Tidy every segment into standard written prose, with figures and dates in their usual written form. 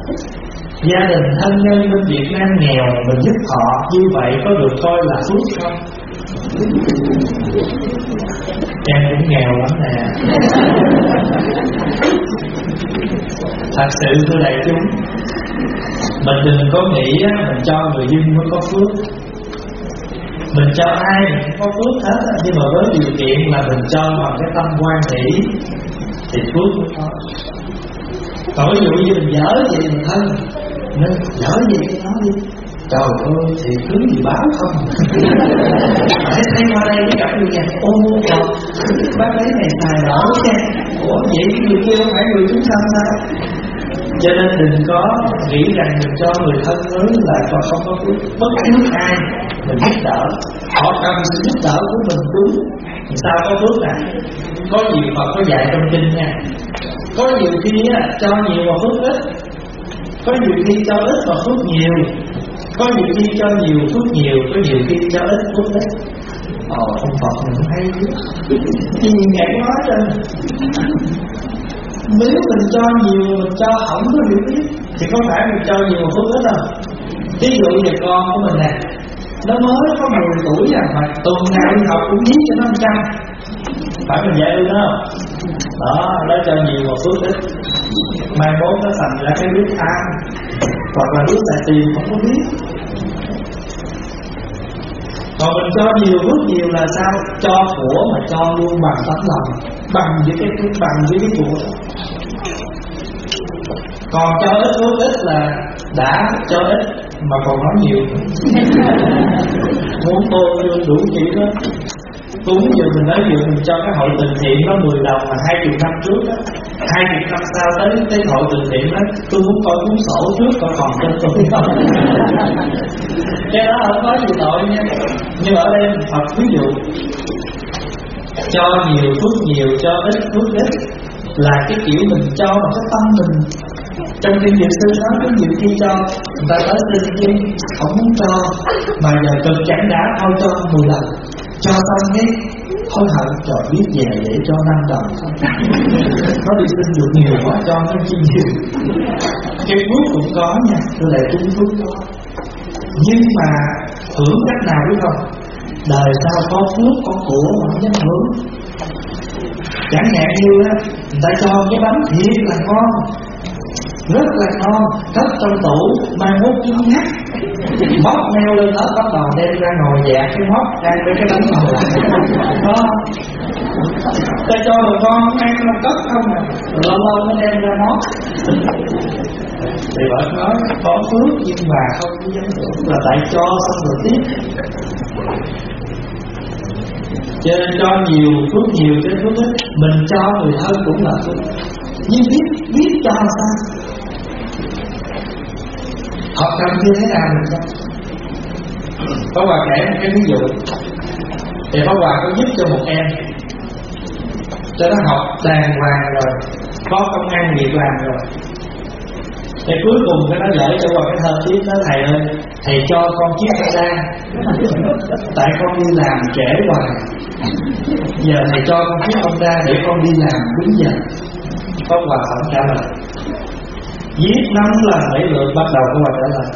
Gia đình thân nhân bên Việt Nam nghèo, mình giúp họ, như vậy có được coi là phước không? Em cũng nghèo lắm nè. Thật sự thưa đại chúng, mình đừng có nghĩ mình cho người dân mới có phước. Mình cho ai mình cũng có phước hết, nhưng mà với điều kiện là mình cho bằng cái tâm hoan hỷ thì phước mới có. Còn ví dụ như mình dở gì mình thân, nên dở gì cái nói đi, trời ơi thì cứ gì báo không. Phải thấy qua đây cái gặp người nhà, ô trời, bác ấy này xài lỡ nha. Ủa vậy người kia không phải người chúng sanh sao? Cho nên đừng có nghĩ rằng mình cho người thân mới là còn không có phước. Bất cứ ai mình giúp đỡ, họ cần sự giúp đỡ của mình đúng, sao có phước này? Có nhiều Phật có dạy trong kinh nha. Có nhiều khi cho nhiều mà phước ít, có nhiều khi cho ít mà phước nhiều, có nhiều khi cho nhiều phước nhiều, có nhiều khi cho ít phước ít. Ông Phật mình cũng hay gì ngại nói cho. Nếu mình cho nhiều mình cho không có hiểu biết thì có phải mình cho nhiều mà phước ít không? Ví dụ như con của mình nè, nó mới có 10 tuổi mà tuần nào đi học cũng viết cho nó 100, phải mình dạy luôn đó không? Đó, nó cho nhiều mà phước ít. Mai mốt nó thành ra cái biết than, hoặc là biết xài tiền không có biết. Còn mình cho nhiều phước nhiều là sao? Cho của mà cho luôn bằng tấm lòng, bằng với cái của. Còn cho ít phước ít là đã cho ít mà còn nói nhiều. Muốn tô đủ chuyện đó. Cúng giờ mình nói giờ mình cho cái hội từ thiện nó 10 đồng mà 20 năm trước đó, 20 năm sau tới hội từ thiện đó, tôi muốn coi cuốn sổ trước coi còn trên tôi không. Cái đó không có gì tội nha. Nhưng ở đây Phật ví dụ cho nhiều phước nhiều, cho ít phước ít là cái kiểu mình cho bằng cái tâm mình. Trong kinh Điển Sư nói có nhiều khi cho người ta tới xin chứ không muốn cho, mà giờ cực chẳng đã thôi cho 10 lần. Cho xong cái hối hận, trời biết về để cho 5 đồng không. Nó đi xin được nhiều quá cho nó chi nhiều. Cái phước cũng có nha, tôi lại chúng phước có. Nhưng mà hưởng cách nào biết không? Đời sau có phước có của mà không dám hưởng. Chẳng hạn như người ta cho cái bánh thiệt là ngon, rất là ngon, cất trong tủ, mai mốt chín ngắt, móc neo lên đó bắt đầu đem ra ngồi dạt cái móc đang với cái bánh ngồi lại. Đó, ta cho rồi con ăn nó cất không à, lâu lâu nó đem ra móc. Thì Phật nói có phước nhưng mà không có dám hưởng là tại cho xong rồi tiếp. Cho nên cho nhiều phước nhiều cái phước ít, mình cho người thân cũng là phước. Nhưng biết cho sao? Học cần như thế nào mình cho? Pháp Hòa kể một cái ví dụ. Thì Pháp Hòa có giúp cho một em cho nó học đàng hoàng rồi, có công ăn việc làm rồi. Thì cuối cùng cái nó gửi cho vào cái thơ tiếp đó: thầy ơi, thầy cho con chiếc xe đa, tại con đi làm trễ hoài. Giờ thầy cho con chiếc Honda để con đi làm đúng giờ. Pháp Hòa không trả lời. Viết 5 lần 7 lượt bắt đầu Pháp Hòa trả lời.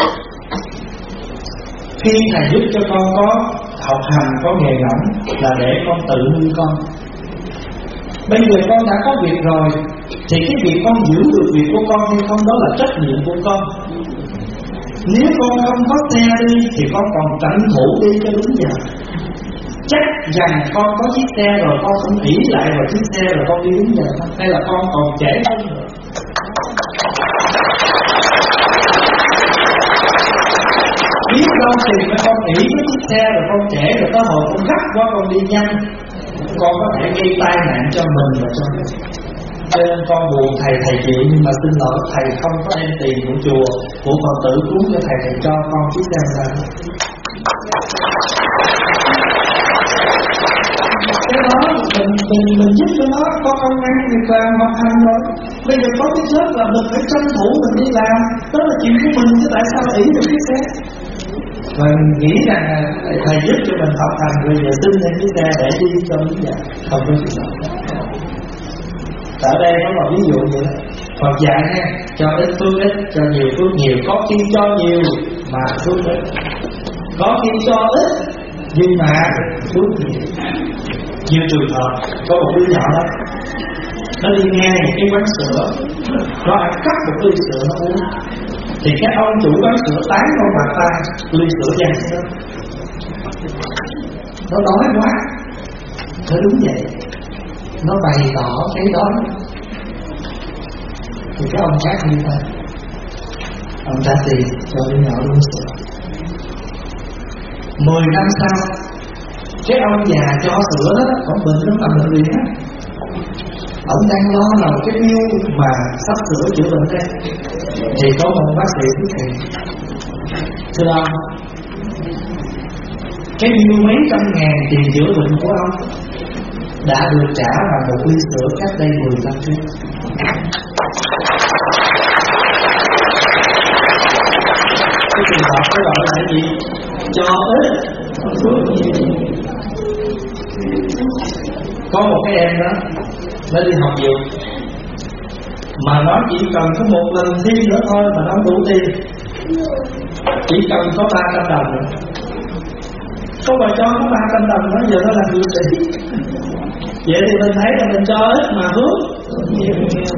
Khi thầy giúp cho con có học hành, có nghề ngẫm là để con tự nuôi con. Bây giờ con đã có việc rồi thì cái việc con giữ được việc của con hay không đó là trách nhiệm của con. Nếu con không có xe đi thì con còn tranh thủ đi cho đúng giờ. Chắc rằng con có chiếc xe rồi con cũng ỷ lại vào chiếc xe rồi con đi đúng giờ không? Hay là con còn trễ hơn nữa? Biết đâu thì mà con ỷ với chiếc xe rồi con trễ rồi tới hồi con gấp quá con đi nhanh, con có thể gây tai nạn cho mình và cho mình. Cho nên con buồn thầy chịu, nhưng mà xin lỗi thầy không có đem tiền của chùa của Phật tử cúng cho thầy cho con chiếc xe ra. Cái đó mình giúp cho nó có công ăn việc làm học hành rồi. Bây giờ có cái chết là mình phải tranh thủ mình đi làm, đó là chuyện của mình chứ tại sao ỷ được chiếc xe. Và mình nghĩ rằng thầy giúp cho mình học hành, bây giờ xin lên chiếc xe để đi cho đúng giờ, không có chuyện đó. Ở đây nó là ví dụ vậy đó. Phật dạy nha, cho ít phước ít, cho nhiều phước nhiều. Có khi cho nhiều mà phước ít, có khi cho ít nhưng mà phước nhiều. Như trường hợp có một đứa nhỏ đó, nó đi ngang một cái quán sữa, nó ăn cắp một ly sữa nó uống, thì cái ông chủ quán sữa tán con bà ta ly sữa văng xuống. Nó đói quá, nó đúng vậy, nó bày tỏ cái đói. Thì cái ông khác như ta, ông trả tiền cho đứa nhỏ uống sữa. 10 năm sau, cái ông già cho sữa đó, ông bệnh lắm, làm bệnh viện á. Ông đang lo là cái bill mà sắp sửa chữa bệnh đây, thì có một bác sĩ xuất hiện. Thưa ông, cái bill mấy trăm ngàn tiền chữa bệnh của ông đã được trả bằng một ly sữa cách đây 10 năm trước. Cái trường hợp đó gọi là gì? Cho ít phước nhiều. Có một cái em đó, nó đi học dược, mà nó chỉ cần có một lần thi nữa thôi mà nó đủ tiền, chỉ cần có 300 đồng nữa. Có bà cho có 300 đồng nữa, giờ nó làm dược sĩ. Vậy thì mình thấy là mình cho ít mà phước nhiều.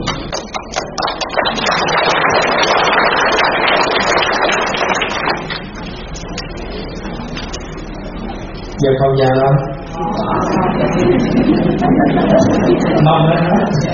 Giờ không già không? Mong đó.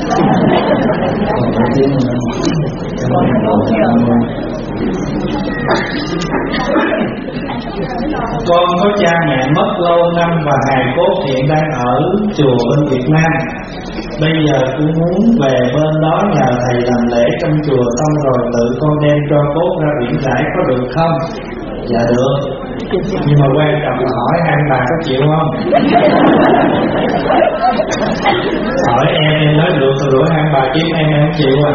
Con có cha mẹ mất lâu năm và hài cốt hiện đang ở chùa bên Việt Nam. Bây giờ tôi muốn về bên đó nhờ thầy làm lễ trong chùa, xong rồi tự con đem cho cốt ra biển rải, có được không? Dạ được. Nhưng mà quan trọng là hỏi hai bà có chịu không? Hỏi em nói được rồi, rủi hai bà kiếm em không chịu à?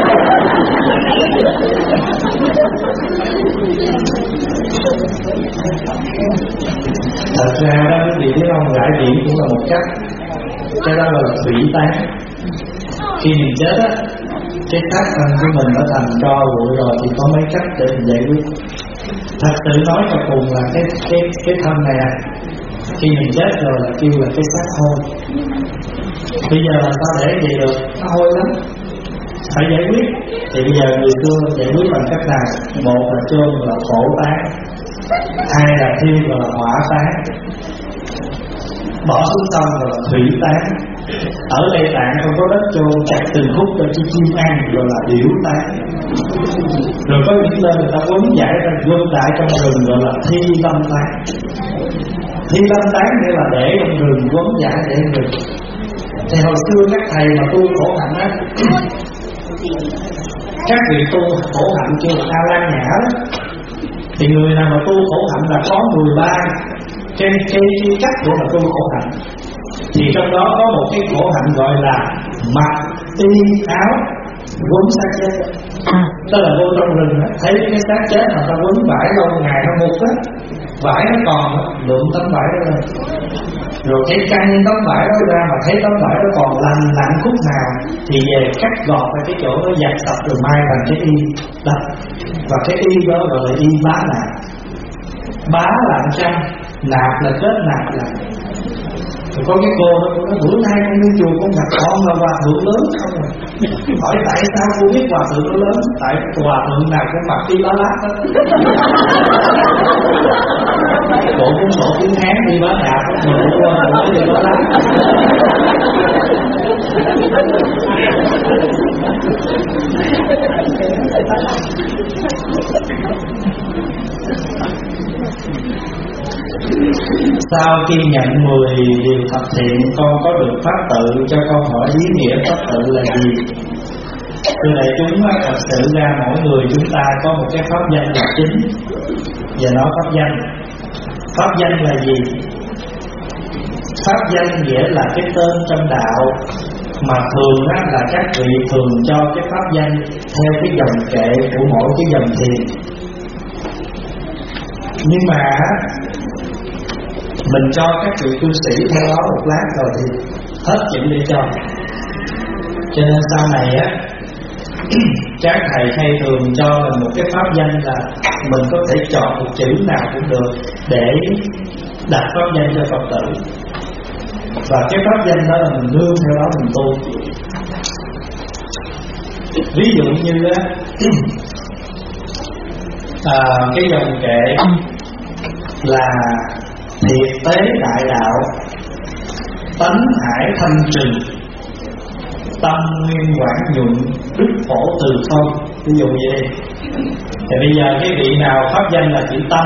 Thật ra đó quý vị biết không, rải biển cũng là một cách. Cái đó là thủy tán. Khi mình chết á, cái xác thân của mình đã thành tro bụi rồi thì có mấy cách để mình giải quyết. Thật sự nói cho cùng là cái thân này khi mình chết rồi là kêu là cái xác hôi. Bây giờ làm sao để vậy được? Nó hôi lắm, phải giải quyết. Thì bây giờ người xưa giải quyết bằng cách nào? Một là chôn là khổ tán, hai là thiêu là hỏa tán, bỏ xuống sông là thủy tán. Ở Tây Tạng không có đất chôn, chặt từng khúc cho chim ăn rồi là điểu tán. Rồi có những nơi người ta quấn giải ra gom lại trong rừng gọi là thi lâm tán. Thi lâm tán nghĩa là để trong rừng quấn giải để trong rừng. Thì hồi xưa các thầy mà tu khổ hạnh á, các vị tu khổ hạnh kêu là A Lan Nhã đó, thì người nào mà tu khổ hạnh là có 13 cái cách để mà tu khổ hạnh. Thì trong đó có một cái khổ hạnh gọi là mặc y áo quấn xác chết. Tức là vô trong rừng á, thấy cái xác chết mà ta quấn vải lâu ngày nó mục á, vải nó còn lượm tấm vải đó lên, rồi cái căng tấm vải đó ra mà thấy tấm vải đó còn lành lặn khúc nào thì về cắt gọt ra cái chỗ nó giặt tập rồi mai bằng cái y đập. Và cái y đó gọi là y bá nạp. Bá là trăm, nạp là kết nạp lại. Rồi có cái cô đó, cô nói bữa nay con đi chùa con gặp con là hòa thượng lớn không à? Hỏi tại sao cô biết hòa thượng nó lớn? Tại hòa thượng nào cũng mặc đi lá lát đó. Bộ cũng sổ tiếng Hán đi bá đạp, mình cũng qua rồi đi lá lát. Sau khi nhận 10 điều thập thiện, con có được pháp tự. Cho con hỏi ý nghĩa pháp tự là gì? Thưa đại chúng, thật sự ra mỗi người chúng ta có một cái pháp danh là chính. Và nói pháp danh. Pháp danh là gì? Pháp danh nghĩa là cái tên trong đạo, mà thường là các vị thường cho cái pháp danh theo cái dòng kệ của mỗi cái dòng thiền. Nhưng mà mình cho các vị tu sĩ theo đó một lát rồi thì hết chuyện để cho. Cho nên sau này á, các thầy hay thường cho mình một cái pháp danh là mình có thể chọn một chữ nào cũng được để đặt pháp danh cho Phật tử, và cái pháp danh đó là mình nương theo đó mình tu. Ví dụ như cái dòng kệ là thiệt tế đại đạo, tánh hải thanh trừng, tâm nguyên quảng nhuận, đức phổ từ không. Ví dụ vậy. Thì bây giờ cái vị nào pháp danh là chữ tâm,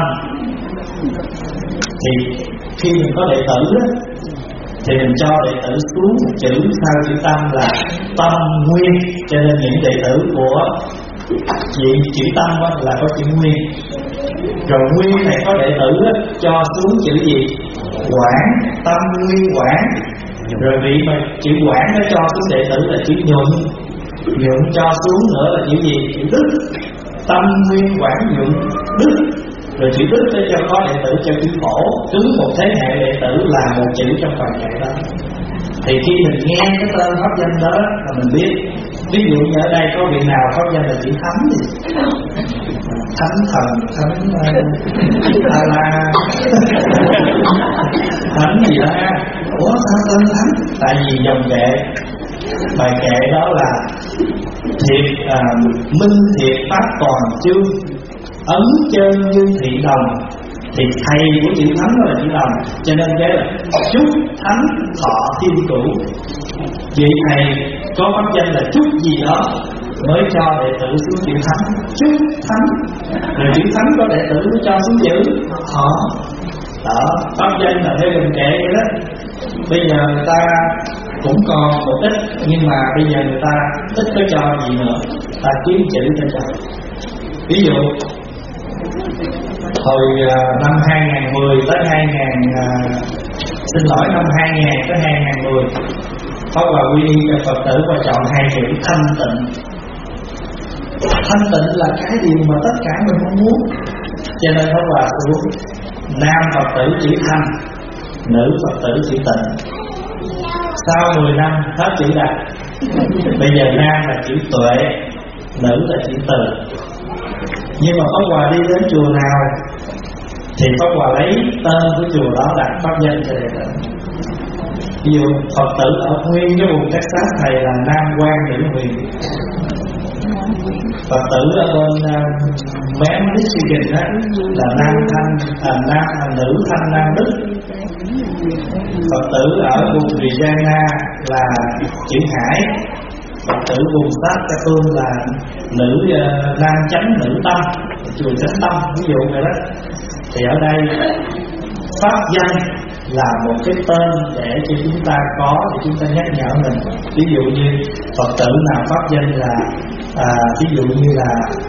thì khi mình có đệ tử đó, thì mình cho đệ tử xuống một chữ sau chữ tâm là tâm nguyên. Cho nên những đệ tử của vị chữ tâm là có chữ nguyên. Rồi nguyên này có đệ tử cho xuống chữ gì? Quảng, tâm nguyên quảng. Rồi vị mà chữ quảng nó cho xuống đệ tử là chữ nhuận. Nhuận cho xuống nữa là chữ gì? Chữ đức. Tâm nguyên quảng nhuận đức. Rồi chữ đức để cho có đệ tử cho chữ phổ. Cứ một thế hệ đệ tử là một chữ trong phần kệ đó. Thì khi mình nghe cái tên pháp danh đó là mình biết. Ví dụ như ở đây có vị nào pháp danh là chữ thánh gì? Thánh thần, thánh la thánh gì đó. Ủa sao tên thánh? Tại vì dòng kệ, bài kệ đó là thiệt minh thiệt pháp toàn chương, ấn chân như thị đồng. Thì thầy của chữ thánh đó là chữ đồng, cho nên cái là chúc thánh thọ thiên cửu. Vị thầy có pháp danh là chúc gì đó mới cho đệ tử xuống chữ thánh, chúc thánh. Rồi chữ thánh có đệ tử mới cho xuống chữ thọ. Đó, pháp danh là theo mình kệ vậy đó. Bây giờ người ta cũng còn một ít, nhưng mà bây giờ người ta ít có cho gì nữa, ta kiếm chữ cho cho. Ví dụ hồi năm 2010 tới 2000 tới 2010, Pháp Hòa quy y cho Phật tử và chọn hai chữ thanh tịnh. Thanh tịnh là cái điều mà tất cả mình mong muốn, cho nên Pháp Hòa xuống nam Phật tử chữ thanh, nữ Phật tử chữ tịnh. Sau 10 năm hết chữ đạt. Bây giờ nam là chữ tuệ, nữ là chữ từ. Nhưng mà Pháp Hòa đi đến chùa nào thì Pháp Hòa lấy tên của chùa đó đặt pháp danh cho đệ tử. Ví dụ Phật tử ở nguyên cái vùng Texas này là Nam Quang Nữ Huyền, Phật tử ở bên Bến Michigan đó là Nam Thanh, Nữ Thanh Nam Đức. Phật tử ở vùng Virginia là chữ Hải. Phật tử vùng Saskatoon là nữ Nam Chánh Nữ Tâm, chùa Chánh Tâm, ví dụ vậy đó. Thì ở đây pháp danh là một cái tên để cho chúng ta có, để chúng ta nhắc nhở mình. Ví dụ như Phật tử nào pháp danh là ví dụ như là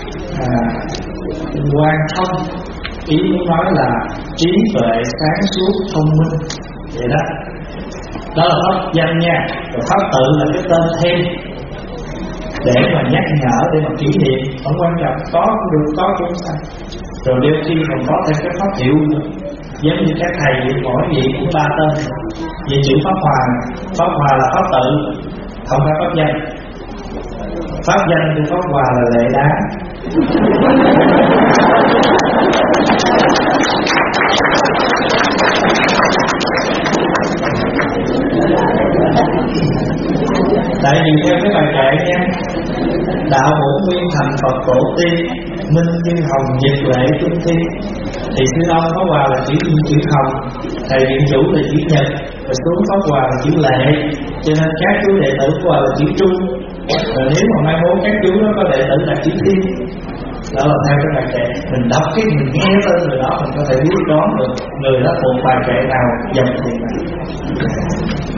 Quang Thông, ý muốn nói là trí tuệ sáng suốt thông minh vậy đó. Đó là pháp danh nha. Rồi pháp tự là cái tên thêm để mà nhắc nhở, để mà kỷ niệm, không quan trọng, có cũng được, có cũng sao. Rồi đôi khi còn có thêm cái pháp hiệu nữa, giống như các thầy vậy, mỗi vị cũng 3 tên. Vậy chữ Pháp Hòa, Pháp Hòa là pháp tự, không phải pháp danh. Pháp danh của Pháp Hòa là Lệ Đá. Tại vì theo cái bài kệ nha, đạo bổn nguyên thành Phật tổ tiên, minh như hồng diệt lệ trung thiên. Thì sư ông Pháp Hòa là chữ hồng, thầy viện chủ là chữ nhật, và xuống Pháp Hòa là chữ lệ. Cho nên các chú đệ tử của Hòa là chữ trung. Rồi nếu mà mai mốt các chú đó có đệ tử là chữ thiên. Đó là theo cái bài kệ. Mình đọc cái mình nghe tên người đó, mình có thể biết đoán được người đó thuộc bài kệ nào, dòng gì nào.